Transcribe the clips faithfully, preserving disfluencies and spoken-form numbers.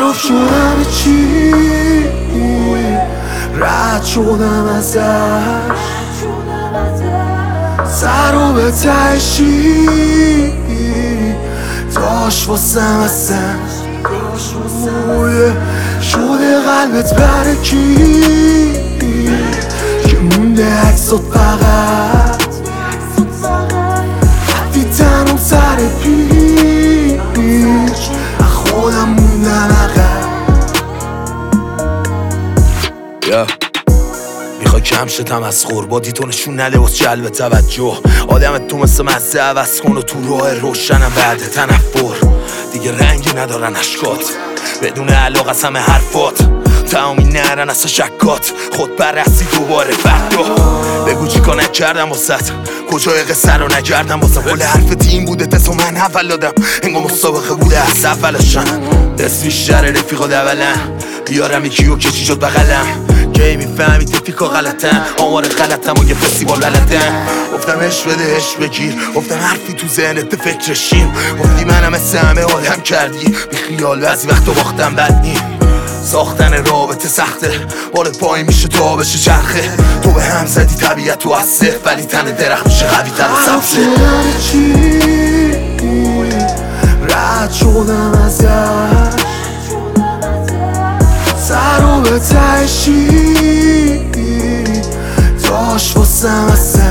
خراب شدم چی رد شدم ازش سر و به تشی داشت واسم اصلا شده قلبت برای کی که مونده عکسات فقط حتی تنم سر پیش خودم موندم عقب میخوای کم شدم از خوربادی تو نشون نده واسه جلب توجه آدمت تو مثل مزه عوض کن و تو راه روشنم بعد تنفر دیگه رنگی ندارن اشکات بدون علاقه از همه حرفات تمامی نرن از شکات خود بررسی دوباره فردا بگو چی کار نکردم واسط کجای قصه رو نکردم واسه قول حرف تیم بوده تسو من اول دادم انگار مسابقه بوده از اولشم دست بیشتر رفیقا دولن بیارم یکیو که چی شد بغلم کی میفهمی تفیکا غلطن آمار غلطم و یه فستیوال بلدن گفتم اش بده اش بگیر گفتم حرفی تو ذهنت فکرشیم گفتی منم مثل همه آدم کردی بی خیال بعضی وقتا باختم بد نیم ساختن رابطه سخته بال پای میشه تا بشه چرخه تو به هم زدی طبیعت تو از صفر ولی تن درخت میشه قوی تر و سبزه چی رد شدم ازش سر و به تشی داشت واسم اصلا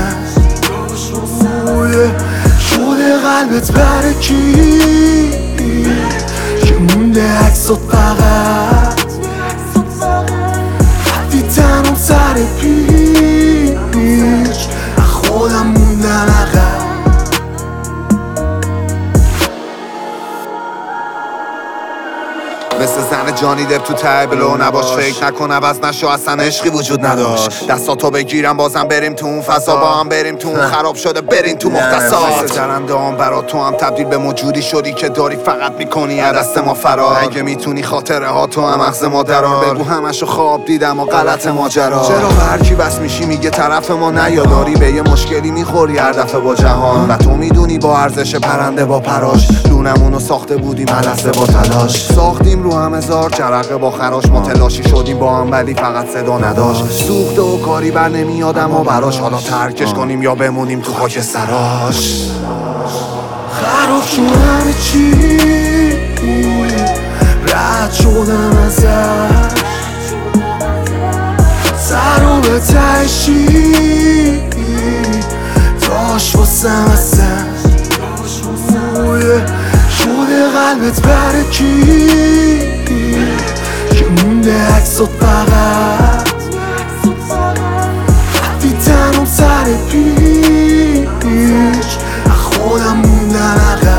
شده قلبت برای کی که مونده عکسات فقط حتی تنم سر پیش خودم موندم عقب مثل زن جانی دب تو تبلو نباش فکر نکن عوض نشو اصلا عشقی وجود نداشت دستاتو بگیرم بازم بریم تو اون فضا با هم بریم تو اون خراب شده بریم تو مختصات مثل جرنده هم برا تو هم تبدیل به موجودی شدی که داری فقط میکنی از دست ما فرار اگه میتونی خاطره ها تو هم مغز ما درار بگو همشو خواب دیدم و غلط ماجرا چرا هر کی بس میشی میگه طرف ما نیاداری به یه مشکلی میخوری هر دفعه با جهان و تو میدونی با ارزش پرنده با پراش لونمونو ساخته بودیم ملسه با تلاش ساختیم رو هم هزار جرقه با خراش ما تلاشی شدیم با هم ولی فقط صدا نداشت سوخته و کاری بر نمیادم و براش حالا ترکش کنیم یا بمونیم تو خاک سراش خراب شدم چی رد شدم ازش سر و به تشی داشت واسم اصلا شده قلبت برای کی که مونده عکسات فقط حتی تنم سر پیش خودم موندم عقب